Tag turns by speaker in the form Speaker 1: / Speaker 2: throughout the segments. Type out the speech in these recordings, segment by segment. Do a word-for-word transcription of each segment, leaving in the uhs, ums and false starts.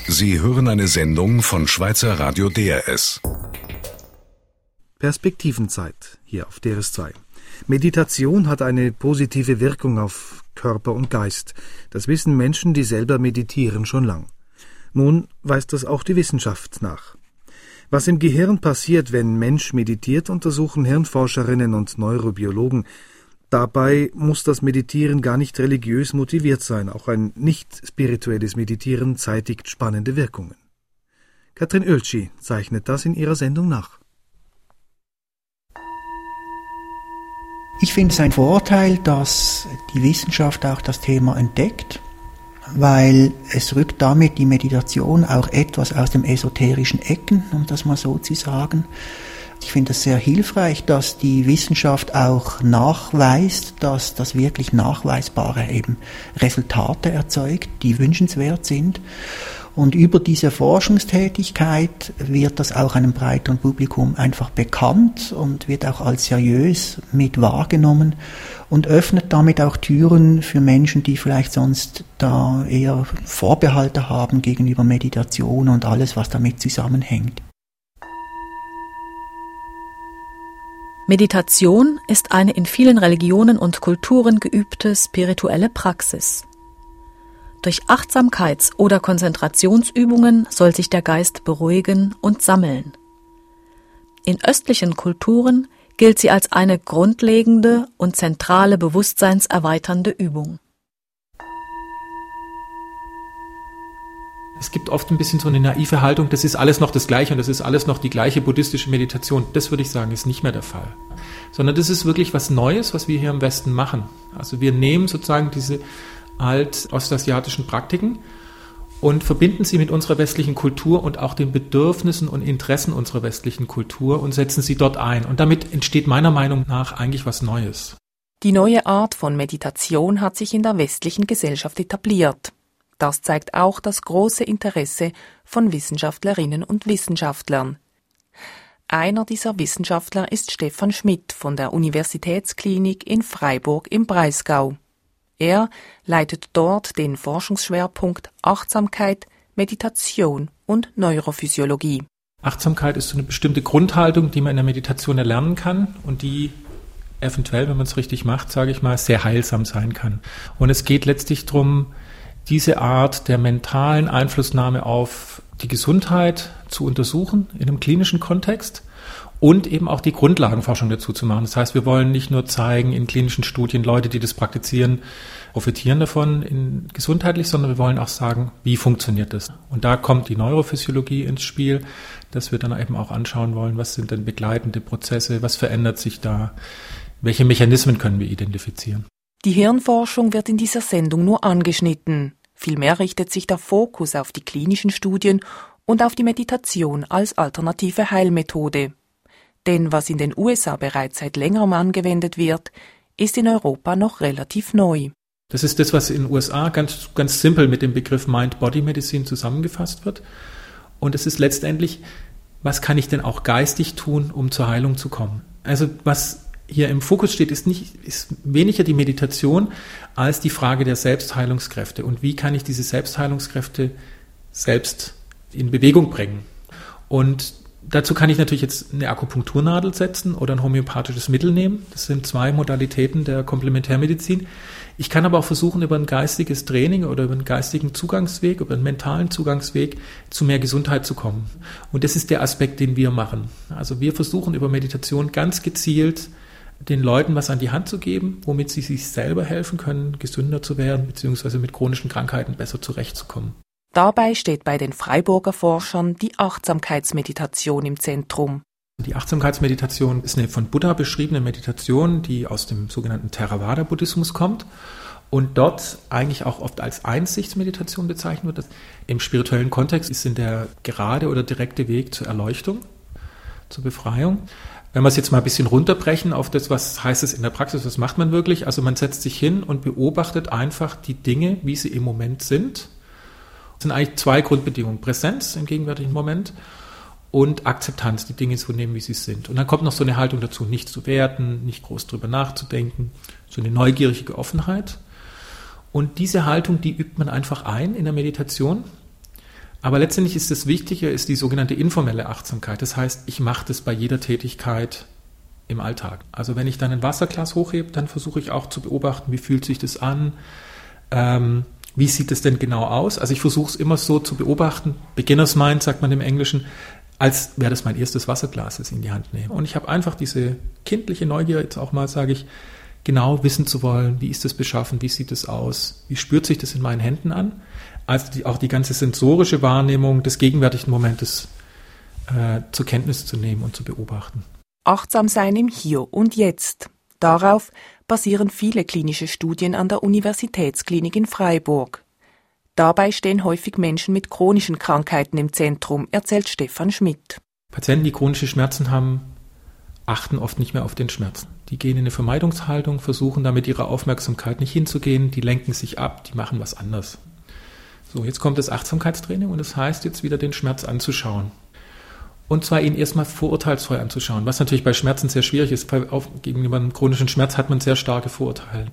Speaker 1: Sie hören eine Sendung von Schweizer Radio D R S.
Speaker 2: Perspektivenzeit hier auf D R S zwei. Meditation hat eine positive Wirkung auf Körper und Geist. Das wissen Menschen, die selber meditieren, schon lang. Nun weist das auch die Wissenschaft nach. Was im Gehirn passiert, wenn Mensch meditiert, untersuchen Hirnforscherinnen und Neurobiologen. Dabei muss das Meditieren gar nicht religiös motiviert sein. Auch ein nicht spirituelles Meditieren zeitigt spannende Wirkungen. Katrin Oeltschi zeichnet das in ihrer Sendung nach.
Speaker 3: Ich finde es ein Vorteil, dass die Wissenschaft auch das Thema entdeckt, weil es rückt damit die Meditation auch etwas aus dem esoterischen Ecken, um das mal so zu sagen. Ich finde es sehr hilfreich, dass die Wissenschaft auch nachweist, dass das wirklich Nachweisbare eben Resultate erzeugt, die wünschenswert sind. Und über diese Forschungstätigkeit wird das auch einem breiteren Publikum einfach bekannt und wird auch als seriös mit wahrgenommen und öffnet damit auch Türen für Menschen, die vielleicht sonst da eher Vorbehalte haben gegenüber Meditation und alles, was damit zusammenhängt.
Speaker 4: Meditation ist eine in vielen Religionen und Kulturen geübte spirituelle Praxis. Durch Achtsamkeits- oder Konzentrationsübungen soll sich der Geist beruhigen und sammeln. In östlichen Kulturen gilt sie als eine grundlegende und zentrale bewusstseinserweiternde Übung.
Speaker 5: Es gibt oft ein bisschen so eine naive Haltung, das ist alles noch das Gleiche und das ist alles noch die gleiche buddhistische Meditation. Das würde ich sagen, ist nicht mehr der Fall. Sondern das ist wirklich was Neues, was wir hier im Westen machen. Also wir nehmen sozusagen diese alt-ostasiatischen Praktiken und verbinden sie mit unserer westlichen Kultur und auch den Bedürfnissen und Interessen unserer westlichen Kultur und setzen sie dort ein. Und damit entsteht meiner Meinung nach eigentlich was Neues.
Speaker 6: Die neue Art von Meditation hat sich in der westlichen Gesellschaft etabliert. Das zeigt auch das große Interesse von Wissenschaftlerinnen und Wissenschaftlern. Einer dieser Wissenschaftler ist Stefan Schmidt von der Universitätsklinik in Freiburg im Breisgau. Er leitet dort den Forschungsschwerpunkt Achtsamkeit, Meditation und Neurophysiologie.
Speaker 5: Achtsamkeit ist so eine bestimmte Grundhaltung, die man in der Meditation erlernen kann und die eventuell, wenn man es richtig macht, sage ich mal, sehr heilsam sein kann. Und es geht letztlich darum, diese Art der mentalen Einflussnahme auf die Gesundheit zu untersuchen in einem klinischen Kontext und eben auch die Grundlagenforschung dazu zu machen. Das heißt, wir wollen nicht nur zeigen in klinischen Studien, Leute, die das praktizieren, profitieren davon in gesundheitlich, sondern wir wollen auch sagen, wie funktioniert das? Und da kommt die Neurophysiologie ins Spiel, dass wir dann eben auch anschauen wollen, was sind denn begleitende Prozesse, was verändert sich da, welche Mechanismen können wir identifizieren.
Speaker 6: Die Hirnforschung wird in dieser Sendung nur angeschnitten. Vielmehr richtet sich der Fokus auf die klinischen Studien und auf die Meditation als alternative Heilmethode. Denn was in den U S A bereits seit längerem angewendet wird, ist in Europa noch relativ neu.
Speaker 5: Das ist das, was in den U S A ganz, ganz simpel mit dem Begriff Mind-Body-Medicine zusammengefasst wird. Und es ist letztendlich, was kann ich denn auch geistig tun, um zur Heilung zu kommen? Also was hier im Fokus steht, ist nicht, ist weniger die Meditation als die Frage der Selbstheilungskräfte. Und wie kann ich diese Selbstheilungskräfte selbst in Bewegung bringen? Und dazu kann ich natürlich jetzt eine Akupunkturnadel setzen oder ein homöopathisches Mittel nehmen. Das sind zwei Modalitäten der Komplementärmedizin. Ich kann aber auch versuchen, über ein geistiges Training oder über einen geistigen Zugangsweg, über einen mentalen Zugangsweg zu mehr Gesundheit zu kommen. Und das ist der Aspekt, den wir machen. Also wir versuchen über Meditation ganz gezielt den Leuten was an die Hand zu geben, womit sie sich selber helfen können, gesünder zu werden, beziehungsweise mit chronischen Krankheiten besser zurechtzukommen.
Speaker 6: Dabei steht bei den Freiburger Forschern die Achtsamkeitsmeditation im Zentrum.
Speaker 5: Die Achtsamkeitsmeditation ist eine von Buddha beschriebene Meditation, die aus dem sogenannten Theravada-Buddhismus kommt und dort eigentlich auch oft als Einsichtsmeditation bezeichnet wird. Im spirituellen Kontext ist es der gerade oder direkte Weg zur Erleuchtung, zur Befreiung. Wenn wir es jetzt mal ein bisschen runterbrechen auf das, was heißt es in der Praxis, was macht man wirklich? Also man setzt sich hin und beobachtet einfach die Dinge, wie sie im Moment sind. Das sind eigentlich zwei Grundbedingungen. Präsenz im gegenwärtigen Moment und Akzeptanz, die Dinge so nehmen, wie sie sind. Und dann kommt noch so eine Haltung dazu, nicht zu werten, nicht groß drüber nachzudenken, so eine neugierige Offenheit. Und diese Haltung, die übt man einfach ein in der Meditation. Aber letztendlich ist das Wichtige, ist die sogenannte informelle Achtsamkeit. Das heißt, ich mache das bei jeder Tätigkeit im Alltag. Also wenn ich dann ein Wasserglas hochhebe, dann versuche ich auch zu beobachten, wie fühlt sich das an, ähm, wie sieht es denn genau aus. Also ich versuche es immer so zu beobachten, Beginner's Mind sagt man im Englischen, als wäre das mein erstes Wasserglas, das ich in die Hand nehme. Und ich habe einfach diese kindliche Neugier, jetzt auch mal sage ich, genau wissen zu wollen, wie ist das beschaffen, wie sieht es aus, wie spürt sich das in meinen Händen an. Also die, auch die ganze sensorische Wahrnehmung des gegenwärtigen Momentes äh, zur Kenntnis zu nehmen und zu beobachten.
Speaker 6: Achtsam sein im Hier und Jetzt. Darauf basieren viele klinische Studien an der Universitätsklinik in Freiburg. Dabei stehen häufig Menschen mit chronischen Krankheiten im Zentrum, erzählt Stefan Schmidt.
Speaker 5: Patienten, die chronische Schmerzen haben, achten oft nicht mehr auf den Schmerz. Die gehen in eine Vermeidungshaltung, versuchen damit ihrer Aufmerksamkeit nicht hinzugehen, die lenken sich ab, die machen was anderes. So, jetzt kommt das Achtsamkeitstraining und das heißt jetzt wieder den Schmerz anzuschauen. Und zwar ihn erstmal vorurteilsfrei anzuschauen, was natürlich bei Schmerzen sehr schwierig ist. Bei, auf, gegenüber einem chronischen Schmerz hat man sehr starke Vorurteile.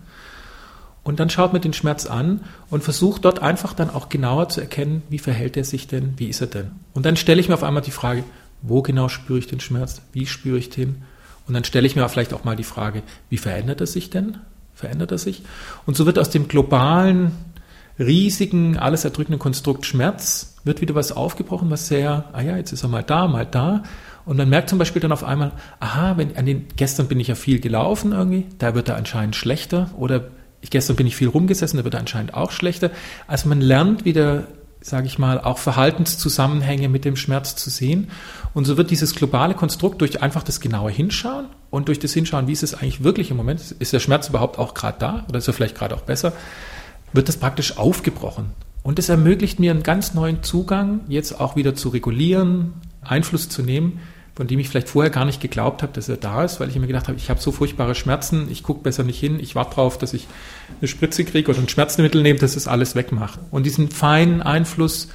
Speaker 5: Und dann schaut man den Schmerz an und versucht dort einfach dann auch genauer zu erkennen, wie verhält er sich denn, wie ist er denn. Und dann stelle ich mir auf einmal die Frage, wo genau spüre ich den Schmerz, wie spüre ich den? Und dann stelle ich mir vielleicht auch mal die Frage, wie verändert er sich denn? Verändert er sich? Und so wird aus dem globalen, riesigen, alles erdrückenden Konstrukt Schmerz, wird wieder was aufgebrochen, was sehr, ah ja, jetzt ist er mal da, mal da. Und man merkt zum Beispiel dann auf einmal, aha, wenn, an den, gestern bin ich ja viel gelaufen irgendwie, da wird er anscheinend schlechter. Oder ich, gestern bin ich viel rumgesessen, da wird er anscheinend auch schlechter. Also man lernt wieder, sage ich mal, auch Verhaltenszusammenhänge mit dem Schmerz zu sehen. Und so wird dieses globale Konstrukt durch einfach das genaue Hinschauen und durch das Hinschauen, wie ist es eigentlich wirklich im Moment, ist der Schmerz überhaupt auch gerade da oder ist er vielleicht gerade auch besser, wird das praktisch aufgebrochen. Und es ermöglicht mir einen ganz neuen Zugang, jetzt auch wieder zu regulieren, Einfluss zu nehmen, von dem ich vielleicht vorher gar nicht geglaubt habe, dass er da ist, weil ich mir gedacht habe, ich habe so furchtbare Schmerzen, ich gucke besser nicht hin, ich warte drauf, dass ich eine Spritze kriege oder ein Schmerzmittel nehme, dass es alles wegmacht. Und diesen feinen Einfluss,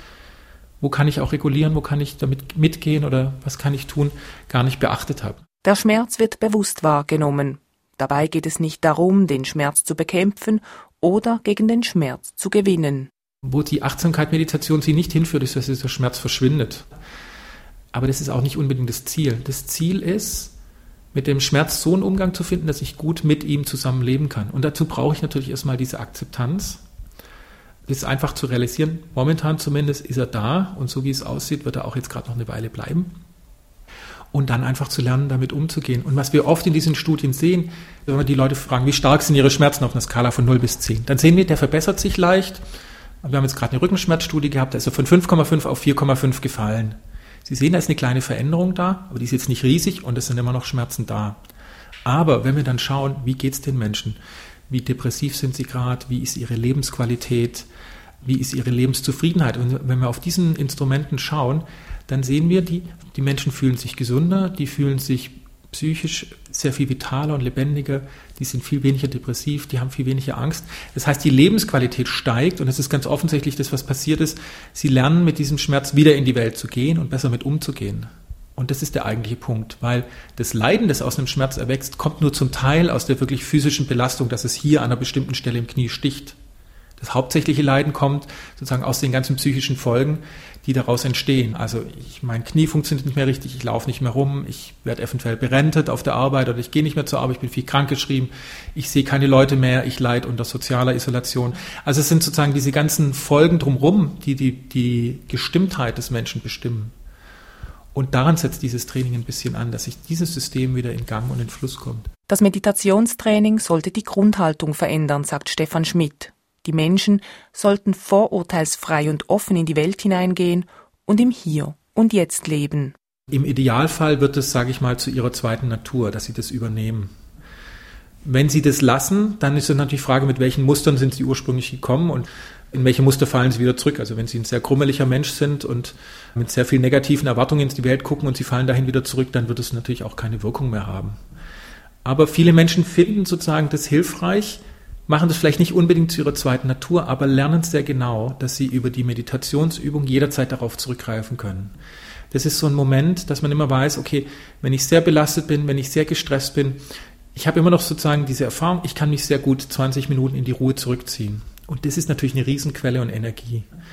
Speaker 5: wo kann ich auch regulieren, wo kann ich damit mitgehen oder was kann ich tun, gar nicht beachtet habe.
Speaker 6: Der Schmerz wird bewusst wahrgenommen. Dabei geht es nicht darum, den Schmerz zu bekämpfen oder gegen den Schmerz zu gewinnen.
Speaker 5: Wo die Achtsamkeit, Meditation sie nicht hinführt, ist, dass der Schmerz verschwindet. Aber das ist auch nicht unbedingt das Ziel. Das Ziel ist, mit dem Schmerz so einen Umgang zu finden, dass ich gut mit ihm zusammen leben kann. Und dazu brauche ich natürlich erstmal diese Akzeptanz. Das ist einfach zu realisieren, momentan zumindest ist er da und so wie es aussieht, wird er auch jetzt gerade noch eine Weile bleiben. Und dann einfach zu lernen, damit umzugehen. Und was wir oft in diesen Studien sehen, wenn wir die Leute fragen, wie stark sind ihre Schmerzen auf einer Skala von null bis zehn, dann sehen wir, der verbessert sich leicht. Wir haben jetzt gerade eine Rückenschmerzstudie gehabt, da ist er von fünf Komma fünf auf vier Komma fünf gefallen. Sie sehen, da ist eine kleine Veränderung da, aber die ist jetzt nicht riesig und es sind immer noch Schmerzen da. Aber wenn wir dann schauen, wie geht es den Menschen, wie depressiv sind sie gerade, wie ist ihre Lebensqualität, wie ist ihre Lebenszufriedenheit. Und wenn wir auf diesen Instrumenten schauen, dann sehen wir, die, die Menschen fühlen sich gesünder, die fühlen sich psychisch sehr viel vitaler und lebendiger, die sind viel weniger depressiv, die haben viel weniger Angst. Das heißt, die Lebensqualität steigt und es ist ganz offensichtlich das, was passiert ist. Sie lernen mit diesem Schmerz wieder in die Welt zu gehen und besser mit umzugehen. Und das ist der eigentliche Punkt, weil das Leiden, das aus einem Schmerz erwächst, kommt nur zum Teil aus der wirklich physischen Belastung, dass es hier an einer bestimmten Stelle im Knie sticht. Das hauptsächliche Leiden kommt sozusagen aus den ganzen psychischen Folgen, die daraus entstehen. Also ich, mein Knie funktioniert nicht mehr richtig, ich laufe nicht mehr rum, ich werde eventuell berentet auf der Arbeit oder ich gehe nicht mehr zur Arbeit, ich bin viel krankgeschrieben, ich sehe keine Leute mehr, ich leide unter sozialer Isolation. Also es sind sozusagen diese ganzen Folgen drumherum, die die, die Gestimmtheit des Menschen bestimmen. Und daran setzt dieses Training ein bisschen an, dass sich dieses System wieder in Gang und in Fluss kommt.
Speaker 6: Das Meditationstraining sollte die Grundhaltung verändern, sagt Stefan Schmidt. Die Menschen sollten vorurteilsfrei und offen in die Welt hineingehen und im Hier und Jetzt leben.
Speaker 5: Im Idealfall wird es, sage ich mal, zu ihrer zweiten Natur, dass sie das übernehmen. Wenn sie das lassen, dann ist es natürlich die Frage, mit welchen Mustern sind sie ursprünglich gekommen und in welche Muster fallen sie wieder zurück. Also wenn sie ein sehr krummeliger Mensch sind und mit sehr vielen negativen Erwartungen in die Welt gucken und sie fallen dahin wieder zurück, dann wird es natürlich auch keine Wirkung mehr haben. Aber viele Menschen finden sozusagen das hilfreich, machen das vielleicht nicht unbedingt zu ihrer zweiten Natur, aber lernen sehr genau, dass sie über die Meditationsübung jederzeit darauf zurückgreifen können. Das ist so ein Moment, dass man immer weiß, okay, wenn ich sehr belastet bin, wenn ich sehr gestresst bin, ich habe immer noch sozusagen diese Erfahrung, ich kann mich sehr gut zwanzig Minuten in die Ruhe zurückziehen. Und das ist natürlich eine Riesenquelle und Energie.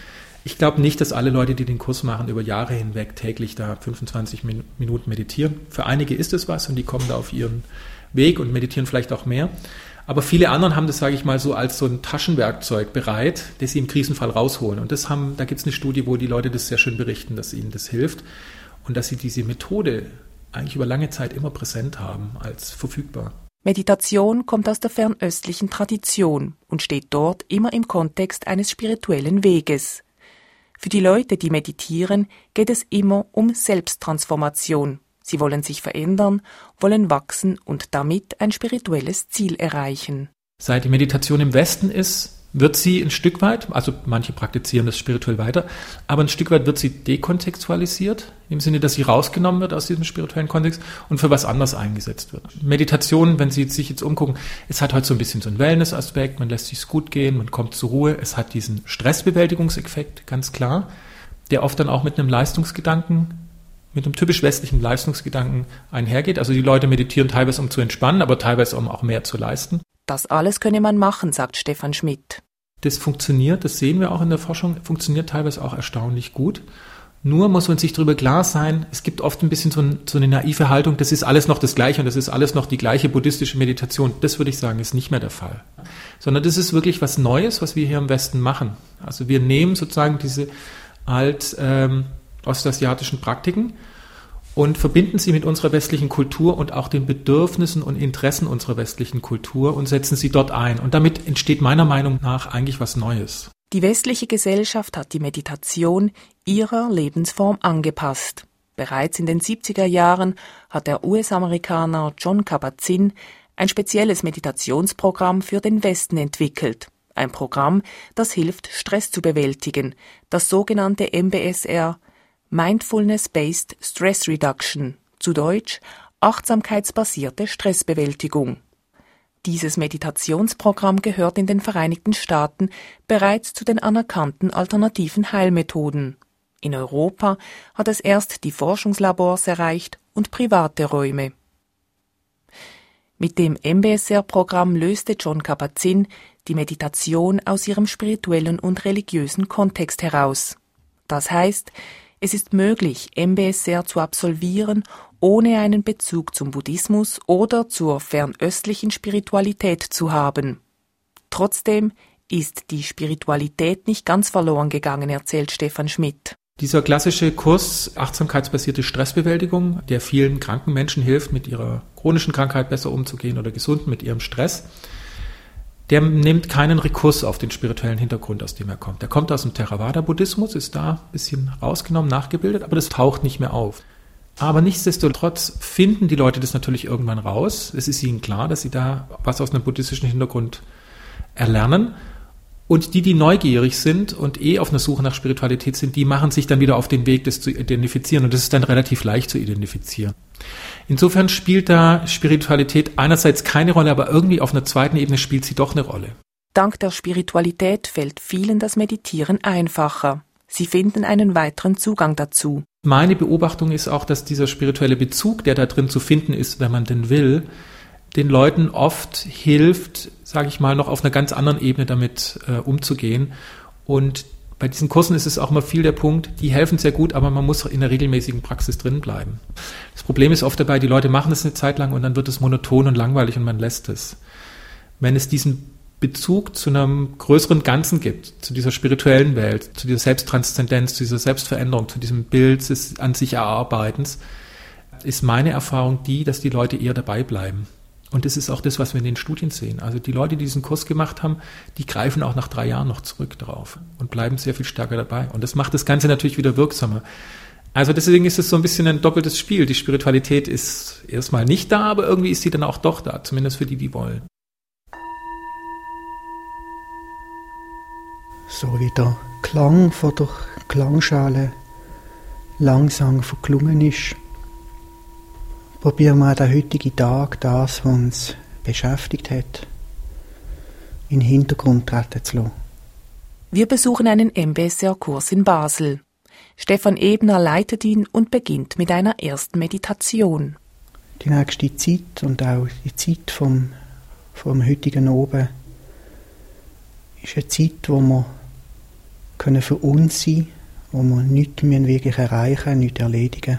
Speaker 5: Ich glaube nicht, dass alle Leute, die den Kurs machen, über Jahre hinweg täglich da fünfundzwanzig Minuten meditieren. Für einige ist es was und die kommen da auf ihren Weg und meditieren vielleicht auch mehr. Aber viele anderen haben das, sage ich mal, so als so ein Taschenwerkzeug bereit, das sie im Krisenfall rausholen. Und das haben, da gibt es eine Studie, wo die Leute das sehr schön berichten, dass ihnen das hilft und dass sie diese Methode eigentlich über lange Zeit immer präsent haben als verfügbar.
Speaker 6: Meditation kommt aus der fernöstlichen Tradition und steht dort immer im Kontext eines spirituellen Weges. Für die Leute, die meditieren, geht es immer um Selbsttransformation. Sie wollen sich verändern, wollen wachsen und damit ein spirituelles Ziel erreichen.
Speaker 5: Seit die Meditation im Westen ist, wird sie ein Stück weit, also manche praktizieren das spirituell weiter, aber ein Stück weit wird sie dekontextualisiert, im Sinne, dass sie rausgenommen wird aus diesem spirituellen Kontext und für was anderes eingesetzt wird. Meditation, wenn Sie sich jetzt umgucken, es hat heute so ein bisschen so einen Wellness-Aspekt, man lässt sich's gut gehen, man kommt zur Ruhe, es hat diesen Stressbewältigungseffekt, ganz klar, der oft dann auch mit einem Leistungsgedanken, mit einem typisch westlichen Leistungsgedanken einhergeht. Also die Leute meditieren teilweise, um zu entspannen, aber teilweise, um auch mehr zu leisten.
Speaker 6: Das alles könne man machen, sagt Stefan Schmidt.
Speaker 5: Das funktioniert, das sehen wir auch in der Forschung, funktioniert teilweise auch erstaunlich gut. Nur muss man sich darüber klar sein, es gibt oft ein bisschen so, ein, so eine naive Haltung, das ist alles noch das Gleiche und das ist alles noch die gleiche buddhistische Meditation. Das würde ich sagen, ist nicht mehr der Fall. Sondern das ist wirklich was Neues, was wir hier im Westen machen. Also wir nehmen sozusagen diese alt ähm, ostasiatischen Praktiken und verbinden sie mit unserer westlichen Kultur und auch den Bedürfnissen und Interessen unserer westlichen Kultur und setzen sie dort ein. Und damit entsteht meiner Meinung nach eigentlich was Neues.
Speaker 6: Die westliche Gesellschaft hat die Meditation ihrer Lebensform angepasst. Bereits in den siebziger Jahren hat der U S-Amerikaner Jon Kabat-Zinn ein spezielles Meditationsprogramm für den Westen entwickelt. Ein Programm, das hilft, Stress zu bewältigen, das sogenannte M B S R, Mindfulness-Based Stress Reduction, zu Deutsch achtsamkeitsbasierte Stressbewältigung. Dieses Meditationsprogramm gehört in den Vereinigten Staaten bereits zu den anerkannten alternativen Heilmethoden. In Europa hat es erst die Forschungslabors erreicht und private Räume. Mit dem M B S R-Programm löste Jon Kabat-Zinn die Meditation aus ihrem spirituellen und religiösen Kontext heraus. Das heißt, es ist möglich, M B S R zu absolvieren, ohne einen Bezug zum Buddhismus oder zur fernöstlichen Spiritualität zu haben. Trotzdem ist die Spiritualität nicht ganz verloren gegangen, erzählt Stefan Schmidt.
Speaker 5: Dieser klassische Kurs achtsamkeitsbasierte Stressbewältigung, der vielen kranken Menschen hilft, mit ihrer chronischen Krankheit besser umzugehen oder gesund mit ihrem Stress, der nimmt keinen Rekurs auf den spirituellen Hintergrund, aus dem er kommt. Der kommt aus dem Theravada-Buddhismus, ist da ein bisschen rausgenommen, nachgebildet, aber das taucht nicht mehr auf. Aber nichtsdestotrotz finden die Leute das natürlich irgendwann raus. Es ist ihnen klar, dass sie da was aus einem buddhistischen Hintergrund erlernen. Und die, die neugierig sind und eh auf einer Suche nach Spiritualität sind, die machen sich dann wieder auf den Weg, das zu identifizieren. Und das ist dann relativ leicht zu identifizieren. Insofern spielt da Spiritualität einerseits keine Rolle, aber irgendwie auf einer zweiten Ebene spielt sie doch eine Rolle.
Speaker 6: Dank der Spiritualität fällt vielen das Meditieren einfacher. Sie finden einen weiteren Zugang dazu.
Speaker 5: Meine Beobachtung ist auch, dass dieser spirituelle Bezug, der da drin zu finden ist, wenn man denn will, den Leuten oft hilft, sage ich mal, noch auf einer ganz anderen Ebene damit äh, umzugehen. Und bei diesen Kursen ist es auch immer viel der Punkt, die helfen sehr gut, aber man muss in der regelmäßigen Praxis drin bleiben. Das Problem ist oft dabei, die Leute machen das eine Zeit lang und dann wird es monoton und langweilig und man lässt es. Wenn es diesen Bezug zu einem größeren Ganzen gibt, zu dieser spirituellen Welt, zu dieser Selbsttranszendenz, zu dieser Selbstveränderung, zu diesem Bild des an sich Erarbeitens, ist meine Erfahrung die, dass die Leute eher dabei bleiben. Und das ist auch das, was wir in den Studien sehen. Also die Leute, die diesen Kurs gemacht haben, die greifen auch nach drei Jahren noch zurück drauf und bleiben sehr viel stärker dabei. Und das macht das Ganze natürlich wieder wirksamer. Also deswegen ist es so ein bisschen ein doppeltes Spiel. Die Spiritualität ist erstmal nicht da, aber irgendwie ist sie dann auch doch da, zumindest für die, die wollen.
Speaker 3: So wie der Klang von der Klangschale langsam verklungen ist, probieren wir den heutigen Tag, das, was uns beschäftigt hat, in den Hintergrund treten zu lassen.
Speaker 6: Wir besuchen einen M B S R-Kurs in Basel. Stefan Ebner leitet ihn und beginnt mit einer ersten Meditation.
Speaker 3: Die nächste Zeit und auch die Zeit vom, vom heutigen Abend ist eine Zeit, wo wir können für uns sein, wo wir nichts wirklich erreichen, nichts erledigen.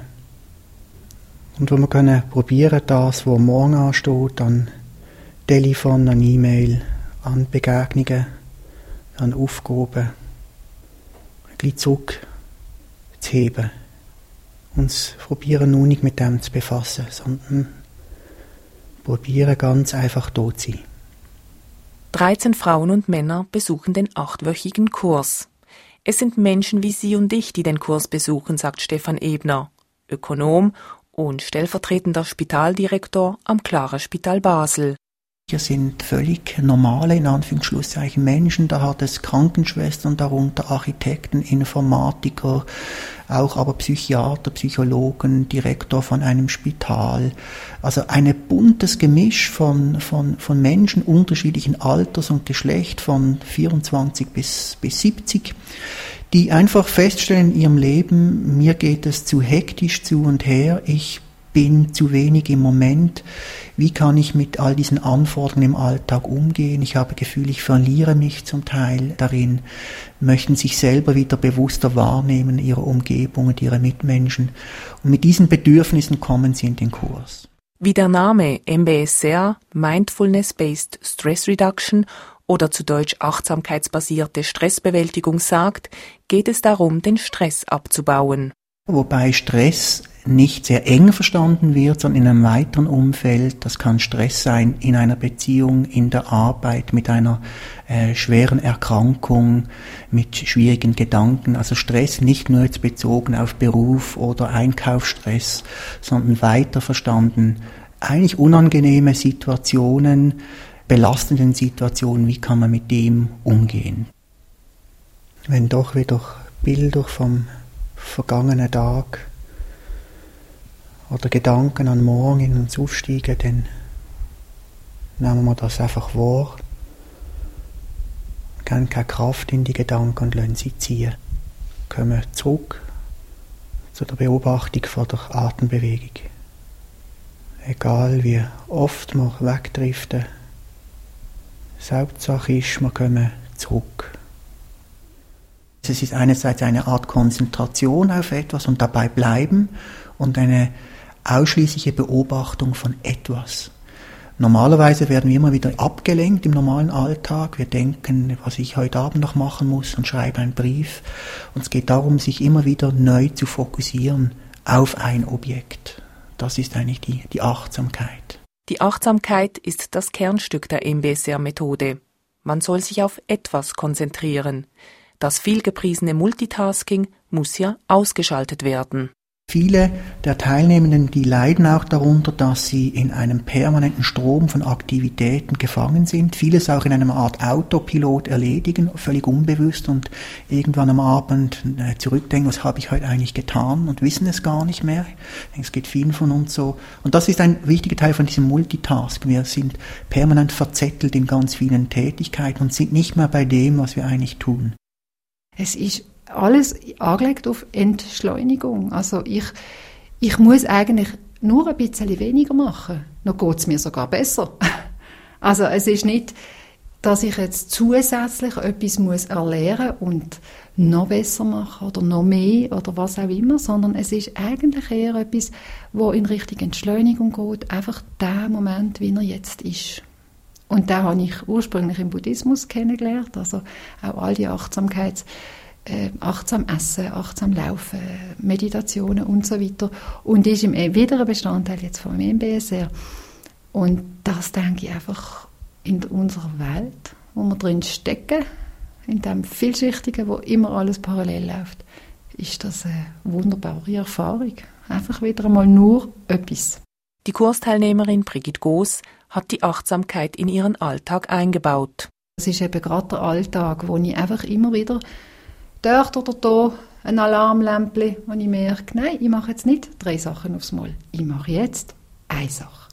Speaker 3: Und wo wir können probieren, das, was morgen ansteht, an Telefon, an E-Mail, an Begegnungen, an Aufgaben, ein bisschen zurück zu heben. Uns probieren nur nicht mit dem zu befassen, sondern probieren ganz einfach da zu sein.
Speaker 6: dreizehn Frauen und Männer besuchen den achtwöchigen Kurs. Es sind Menschen wie Sie und ich, die den Kurs besuchen, sagt Stefan Ebner, Ökonom und stellvertretender Spitaldirektor am Clara Spital Basel.
Speaker 3: Wir sind völlig normale, in Anführungsschlusszeichen, Menschen. Da hat es Krankenschwestern, darunter Architekten, Informatiker, auch aber Psychiater, Psychologen, Direktor von einem Spital. Also ein buntes Gemisch von, von, von Menschen unterschiedlichen Alters und Geschlecht, von vierundzwanzig bis, bis siebzig, die einfach feststellen in ihrem Leben, mir geht es zu hektisch zu und her, ich bin zu wenig im Moment. Wie kann ich mit all diesen Anforderungen im Alltag umgehen? Ich habe das Gefühl, ich verliere mich zum Teil darin, möchten sich selber wieder bewusster wahrnehmen, ihre Umgebung und ihre Mitmenschen. Und mit diesen Bedürfnissen kommen sie in den Kurs.
Speaker 6: Wie der Name M B S R, Mindfulness-Based Stress Reduction oder zu Deutsch achtsamkeitsbasierte Stressbewältigung sagt, geht es darum, den Stress abzubauen.
Speaker 3: Wobei Stress nicht sehr eng verstanden wird, sondern in einem weiteren Umfeld. Das kann Stress sein in einer Beziehung, in der Arbeit, mit einer äh, schweren Erkrankung, mit schwierigen Gedanken. Also Stress nicht nur jetzt bezogen auf Beruf oder Einkaufsstress, sondern weiter verstanden eigentlich unangenehme Situationen, belastenden Situationen, wie kann man mit dem umgehen. Wenn doch wieder Bilder vom vergangenen Tag oder Gedanken an morgen in uns aufsteigen, dann nehmen wir das einfach wahr, geben keine Kraft in die Gedanken und lassen sie ziehen. Kommen zurück zu der Beobachtung von der Atembewegung. Egal wie oft wir wegdriften, das Hauptsache ist, wir kommen zurück. Es ist einerseits eine Art Konzentration auf etwas und dabei bleiben und eine ausschließliche Beobachtung von etwas. Normalerweise werden wir immer wieder abgelenkt im normalen Alltag. Wir denken, was ich heute Abend noch machen muss und schreiben einen Brief. Und es geht darum, sich immer wieder neu zu fokussieren auf ein Objekt. Das ist eigentlich die, die Achtsamkeit.
Speaker 6: Die Achtsamkeit ist das Kernstück der M B S R-Methode. Man soll sich auf etwas konzentrieren. Das vielgepriesene Multitasking muss ja ausgeschaltet werden.
Speaker 3: Viele der Teilnehmenden, die leiden auch darunter, dass sie in einem permanenten Strom von Aktivitäten gefangen sind, vieles auch in einer Art Autopilot erledigen, völlig unbewusst und irgendwann am Abend zurückdenken, was habe ich heute eigentlich getan und wissen es gar nicht mehr. Ich denke, es geht vielen von uns so. Und das ist ein wichtiger Teil von diesem Multitasking. Wir sind permanent verzettelt in ganz vielen Tätigkeiten und sind nicht mehr bei dem, was wir eigentlich tun.
Speaker 7: Es ist alles angelegt auf Entschleunigung. Also ich, ich muss eigentlich nur ein bisschen weniger machen. Dann geht es mir sogar besser. Also es ist nicht, dass ich jetzt zusätzlich etwas muss erlernen und noch besser machen oder noch mehr oder was auch immer, sondern es ist eigentlich eher etwas, wo in Richtung Entschleunigung geht. Einfach der Moment, wie er jetzt ist. Und da habe ich ursprünglich im Buddhismus kennengelernt, also auch all die Achtsamkeits- äh, achtsam essen, achtsam laufen, Meditationen und so weiter. Und ist im, wieder ein Bestandteil jetzt vom M B S R. Und das denke ich einfach in unserer Welt, wo wir drin stecken, in dem Vielschichtigen, wo immer alles parallel läuft, ist das eine wunderbare Erfahrung. Einfach wieder einmal nur etwas.
Speaker 6: Die Kursteilnehmerin Brigitte Goos hat die Achtsamkeit in ihren Alltag eingebaut.
Speaker 7: Es ist eben gerade der Alltag, wo ich einfach immer wieder dort oder da ein Alarmlämpchen, wo ich merke, nein, ich mache jetzt nicht drei Sachen aufs Mal. Ich mache jetzt eine Sache.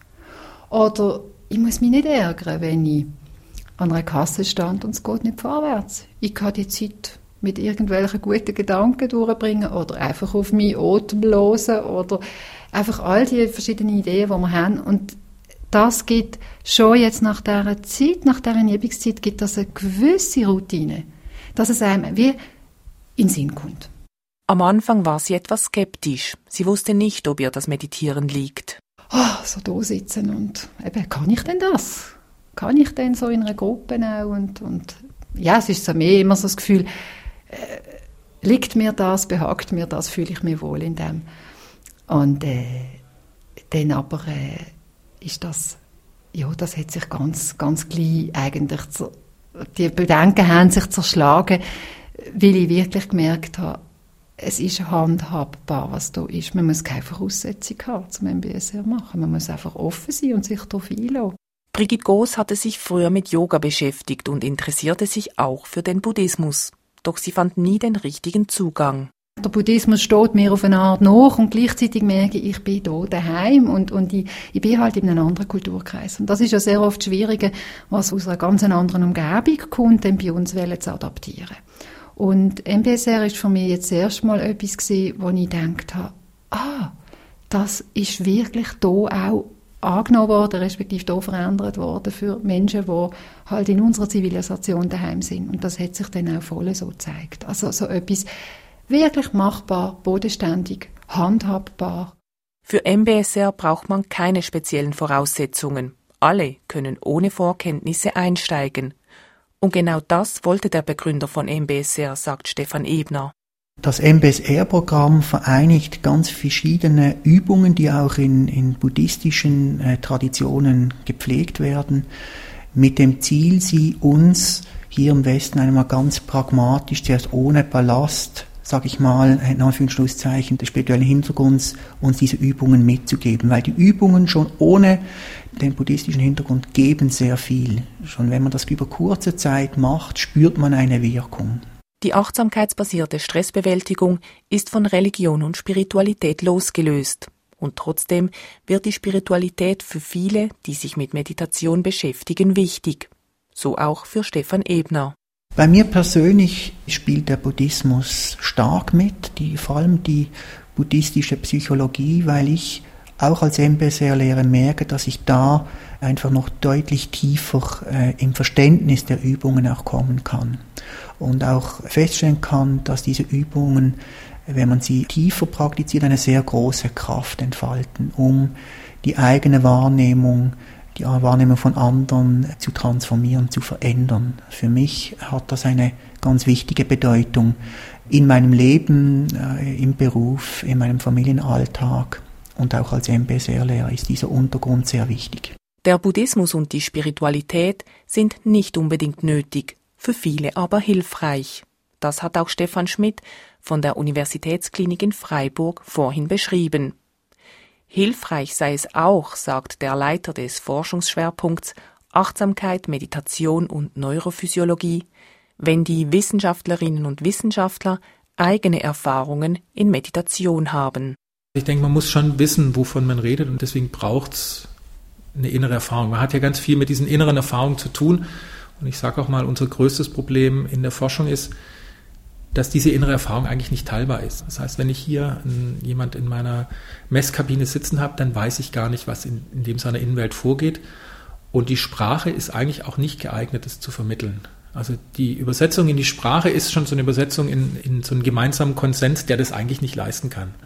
Speaker 7: Oder ich muss mich nicht ärgern, wenn ich an einer Kasse stand und es geht nicht vorwärts. Ich kann die Zeit mit irgendwelchen guten Gedanken durchbringen oder einfach auf meinen Atem hören oder einfach all die verschiedenen Ideen, die wir haben. Und das gibt schon jetzt nach dieser Zeit, nach dieser Übungszeit, gibt das eine gewisse Routine. Dass es einem wie in den Sinn kommt.
Speaker 6: Am Anfang war sie etwas skeptisch. Sie wusste nicht, ob ihr das Meditieren liegt.
Speaker 7: Oh, so da sitzen und eben, kann ich denn das? Kann ich denn so in einer Gruppe auch? Und, und ja, es ist so mehr immer so das Gefühl, äh, liegt mir das, behagt mir das, fühle ich mich wohl in dem. Und äh, dann aber äh, ist das, ja, das hat sich ganz, ganz gleich eigentlich, zu, die Bedenken haben sich zerschlagen, weil ich wirklich gemerkt habe, es ist handhabbar, was da ist. Man muss keine Voraussetzung haben, zum M B S R machen. Man muss einfach offen sein und sich darauf einlassen.
Speaker 6: Brigitte Goos hatte sich früher mit Yoga beschäftigt und interessierte sich auch für den Buddhismus. Doch sie fand nie den richtigen Zugang.
Speaker 7: Der Buddhismus steht mir auf eine Art nach und gleichzeitig merke ich, ich bin hier daheim und, und ich, ich bin halt in einem anderen Kulturkreis. Und das ist ja sehr oft schwieriger, was aus einer ganz anderen Umgebung kommt, dann bei uns zu adaptieren. Und M B S R ist für mich jetzt erst mal etwas gewesen, wo ich gedacht habe, ah, das ist wirklich hier auch angenommen worden, respektive hier verändert worden für Menschen, die halt in unserer Zivilisation daheim sind. Und das hat sich dann auch voll so gezeigt. Also so etwas wirklich machbar, bodenständig, handhabbar.
Speaker 6: Für M B S R braucht man keine speziellen Voraussetzungen. Alle können ohne Vorkenntnisse einsteigen. Und genau das wollte der Begründer von M B S R, sagt Stefan Ebner.
Speaker 3: Das M B S R-Programm vereinigt ganz verschiedene Übungen, die auch in, in buddhistischen äh, Traditionen gepflegt werden, mit dem Ziel, sie uns hier im Westen einmal ganz pragmatisch, zuerst ohne Ballast, sage ich mal, in Anführungsschlusszeichen, des spirituellen Hintergrunds, uns diese Übungen mitzugeben. Weil die Übungen schon ohne den buddhistischen Hintergrund geben sehr viel. Schon wenn man das über kurze Zeit macht, spürt man eine Wirkung.
Speaker 6: Die achtsamkeitsbasierte Stressbewältigung ist von Religion und Spiritualität losgelöst. Und trotzdem wird die Spiritualität für viele, die sich mit Meditation beschäftigen, wichtig. So auch für Stefan Ebner.
Speaker 3: Bei mir persönlich spielt der Buddhismus stark mit, die, vor allem die buddhistische Psychologie, weil ich auch als M B S R-Lehrer merke, dass ich da einfach noch deutlich tiefer äh, im Verständnis der Übungen auch kommen kann. Und auch feststellen kann, dass diese Übungen, wenn man sie tiefer praktiziert, eine sehr große Kraft entfalten, um die eigene Wahrnehmung, die Wahrnehmung von anderen zu transformieren, zu verändern. Für mich hat das eine ganz wichtige Bedeutung in meinem Leben, äh, im Beruf, in meinem Familienalltag und auch als M B S R-Lehrer ist dieser Untergrund sehr wichtig.
Speaker 6: Der Buddhismus und die Spiritualität sind nicht unbedingt nötig, für viele aber hilfreich. Das hat auch Stefan Schmidt von der Universitätsklinik in Freiburg vorhin beschrieben. Hilfreich sei es auch, sagt der Leiter des Forschungsschwerpunkts Achtsamkeit, Meditation und Neurophysiologie, wenn die Wissenschaftlerinnen und Wissenschaftler eigene Erfahrungen in Meditation haben.
Speaker 5: Ich denke, man muss schon wissen, wovon man redet und deswegen braucht es eine innere Erfahrung. Man hat ja ganz viel mit diesen inneren Erfahrungen zu tun und ich sage auch mal, unser größtes Problem in der Forschung ist, dass diese innere Erfahrung eigentlich nicht teilbar ist. Das heißt, wenn ich hier ein, jemand in meiner Messkabine sitzen habe, dann weiß ich gar nicht, was in, in dem seiner Innenwelt vorgeht. Und die Sprache ist eigentlich auch nicht geeignet, das zu vermitteln. Also die Übersetzung in die Sprache ist schon so eine Übersetzung in, in so einen gemeinsamen Konsens, der das eigentlich nicht leisten kann.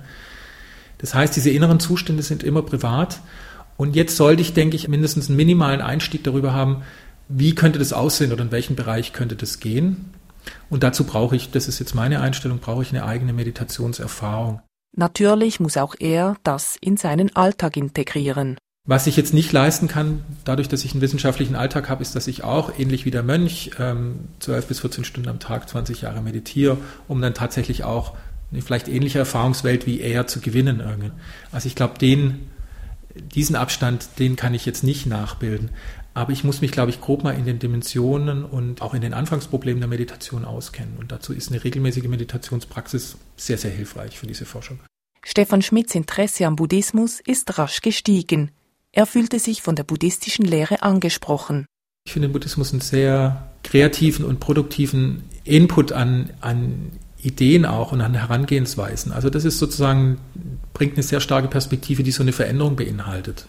Speaker 5: Das heißt, diese inneren Zustände sind immer privat. Und jetzt sollte ich, denke ich, mindestens einen minimalen Einstieg darüber haben, wie könnte das aussehen oder in welchem Bereich könnte das gehen. Und dazu brauche ich, das ist jetzt meine Einstellung, brauche ich eine eigene Meditationserfahrung.
Speaker 6: Natürlich muss auch er das in seinen Alltag integrieren.
Speaker 5: Was ich jetzt nicht leisten kann, dadurch, dass ich einen wissenschaftlichen Alltag habe, ist, dass ich auch, ähnlich wie der Mönch, ähm, zwölf bis vierzehn Stunden am Tag, zwanzig Jahre meditiere, um dann tatsächlich auch eine vielleicht ähnliche Erfahrungswelt wie er zu gewinnen. Irgendwie. Also ich glaube, den, diesen Abstand, den kann ich jetzt nicht nachbilden. Aber ich muss mich, glaube ich, grob mal in den Dimensionen und auch in den Anfangsproblemen der Meditation auskennen. Und dazu ist eine regelmäßige Meditationspraxis sehr, sehr hilfreich für diese Forschung.
Speaker 6: Stefan Schmidts Interesse am Buddhismus ist rasch gestiegen. Er fühlte sich von der buddhistischen Lehre angesprochen.
Speaker 5: Ich finde den Buddhismus einen sehr kreativen und produktiven Input an, an Ideen auch und an Herangehensweisen. Also das ist sozusagen, bringt eine sehr starke Perspektive, die so eine Veränderung beinhaltet.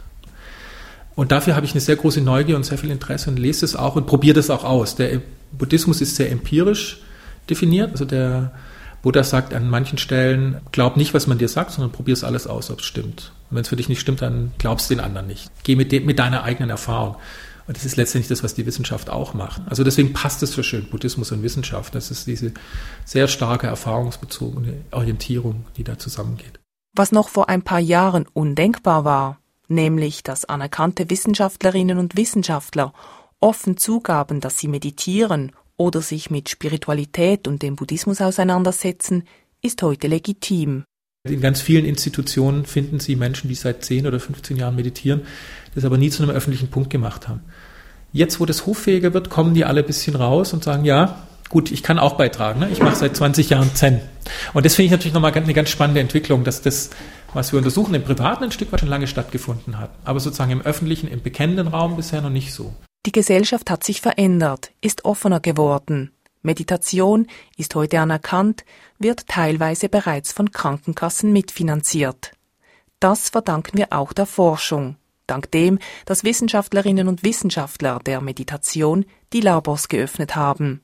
Speaker 5: Und dafür habe ich eine sehr große Neugier und sehr viel Interesse und lese es auch und probiere das auch aus. Der Buddhismus ist sehr empirisch definiert, also der Buddha sagt an manchen Stellen, glaub nicht, was man dir sagt, sondern probier es alles aus, ob es stimmt. Und wenn es für dich nicht stimmt, dann glaubst du den anderen nicht. Geh mit, de- mit deiner eigenen Erfahrung. Und das ist letztendlich das, was die Wissenschaft auch macht. Also deswegen passt es so schön, Buddhismus und Wissenschaft. Das ist diese sehr starke erfahrungsbezogene Orientierung, die da zusammengeht.
Speaker 6: Was noch vor ein paar Jahren undenkbar war, nämlich dass anerkannte Wissenschaftlerinnen und Wissenschaftler offen zugaben, dass sie meditieren oder sich mit Spiritualität und dem Buddhismus auseinandersetzen, ist heute legitim.
Speaker 5: In ganz vielen Institutionen finden Sie Menschen, die seit zehn oder fünfzehn Jahren meditieren, das aber nie zu einem öffentlichen Punkt gemacht haben. Jetzt, wo das hoffähiger wird, kommen die alle ein bisschen raus und sagen, ja, gut, ich kann auch beitragen. Ne? Ich mache seit zwanzig Jahren Zen. Und das finde ich natürlich nochmal eine ganz spannende Entwicklung, dass das, was wir untersuchen, im Privaten ein Stück weit schon lange stattgefunden hat. Aber sozusagen im öffentlichen, im bekennenden Raum bisher noch nicht so.
Speaker 6: Die Gesellschaft hat sich verändert, ist offener geworden. Meditation ist heute anerkannt, wird teilweise bereits von Krankenkassen mitfinanziert. Das verdanken wir auch der Forschung, dank dem, dass Wissenschaftlerinnen und Wissenschaftler der Meditation die Labors geöffnet haben.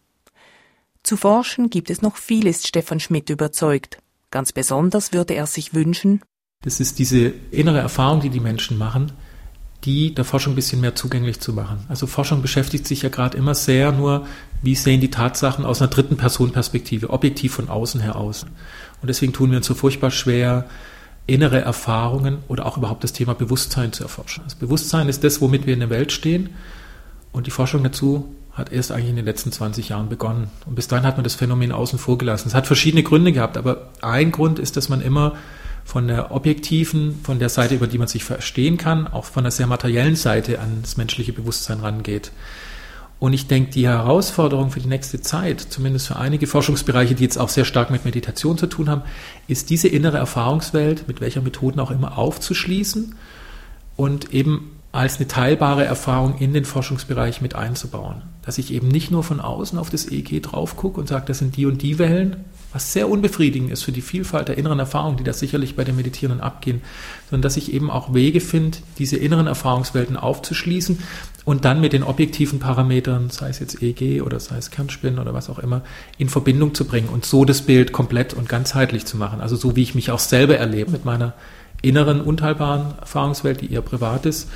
Speaker 6: Zu forschen gibt es noch viel, ist Stefan Schmidt überzeugt. Ganz besonders würde er sich wünschen,
Speaker 5: das ist diese innere Erfahrung, die die Menschen machen, die der Forschung ein bisschen mehr zugänglich zu machen. Also Forschung beschäftigt sich ja gerade immer sehr nur, wie sehen die Tatsachen aus einer dritten Person Perspektive, objektiv von außen her aus. Und deswegen tun wir uns so furchtbar schwer, innere Erfahrungen oder auch überhaupt das Thema Bewusstsein zu erforschen. Das Bewusstsein ist das, womit wir in der Welt stehen, und die Forschung dazu hat erst eigentlich in den letzten zwanzig Jahren begonnen. Und bis dahin hat man das Phänomen außen vor gelassen. Es hat verschiedene Gründe gehabt, aber ein Grund ist, dass man immer von der objektiven, von der Seite, über die man sich verstehen kann, auch von der sehr materiellen Seite ans menschliche Bewusstsein rangeht. Und ich denke, die Herausforderung für die nächste Zeit, zumindest für einige Forschungsbereiche, die jetzt auch sehr stark mit Meditation zu tun haben, ist diese innere Erfahrungswelt, mit welcher Methoden auch immer, aufzuschließen und eben als eine teilbare Erfahrung in den Forschungsbereich mit einzubauen. Dass ich eben nicht nur von außen auf das E E G drauf gucke und sage, das sind die und die Wellen, was sehr unbefriedigend ist für die Vielfalt der inneren Erfahrungen, die da sicherlich bei den Meditierenden abgehen, sondern dass ich eben auch Wege finde, diese inneren Erfahrungswelten aufzuschließen und dann mit den objektiven Parametern, sei es jetzt E E G oder sei es Kernspinnen oder was auch immer, in Verbindung zu bringen und so das Bild komplett und ganzheitlich zu machen. Also so, wie ich mich auch selber erlebe mit meiner inneren, unteilbaren Erfahrungswelt, die eher privat ist,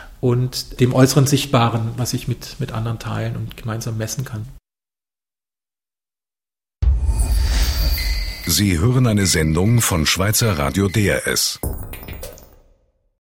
Speaker 5: und dem äußeren Sichtbaren, was ich mit, mit anderen teilen und gemeinsam messen kann.
Speaker 1: Sie hören eine Sendung von Schweizer Radio D R S.